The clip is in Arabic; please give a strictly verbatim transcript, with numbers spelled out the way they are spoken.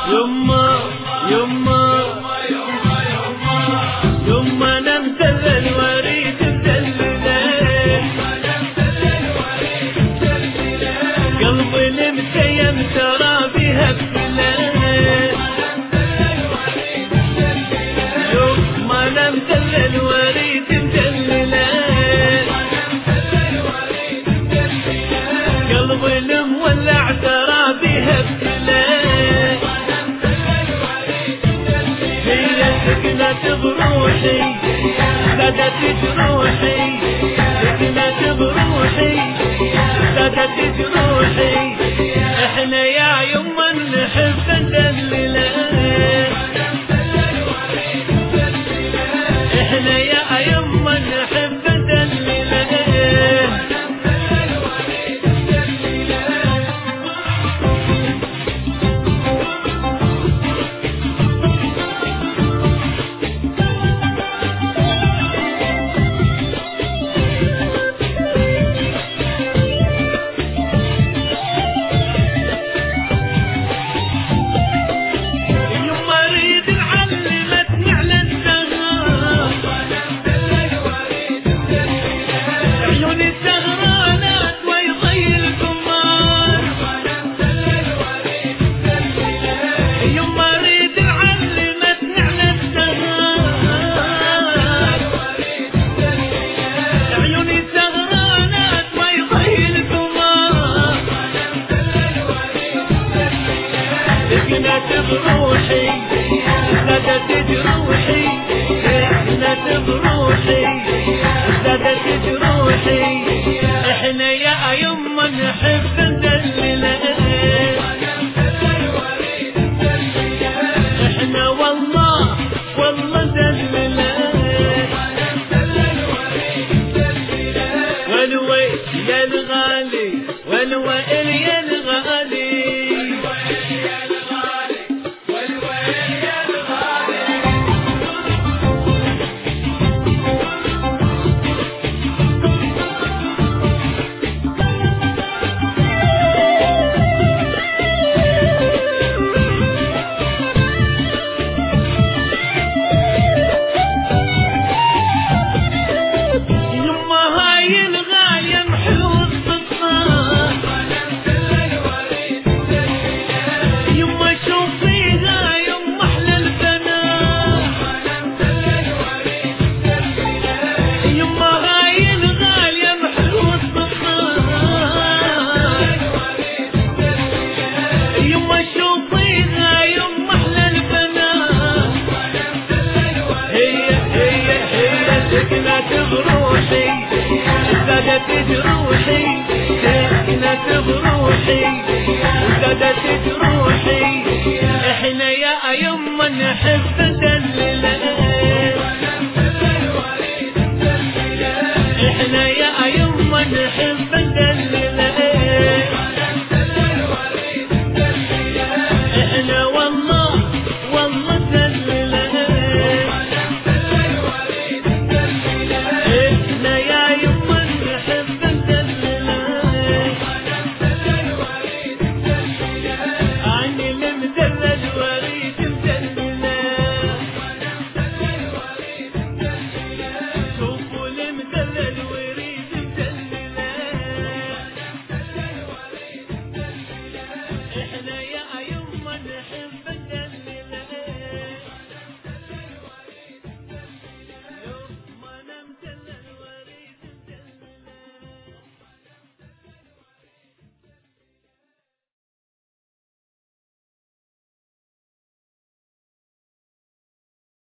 يما يما يما نمتل الوريد مدلله قلبي المتيم ترى بها بسلاه يما نمتل الوريد مدلله قلبي المولع ترى بها بسلاه سكنت بروحي زادت جروحي سكنت بروحي زادت جروحي احنا يا يما نحب ندلله احنا يا يما نحب ندلله سكنت بروحي زادت جروحي سكنت بروحي زادت جروحي احنا يا يما نحب ندلله احنا والله والله دلله والويل يا الغالي والويل يا الغالي سكنت بروحي زادت جروحي سكنت بروحي زادت جروحي احنا يا يما نحب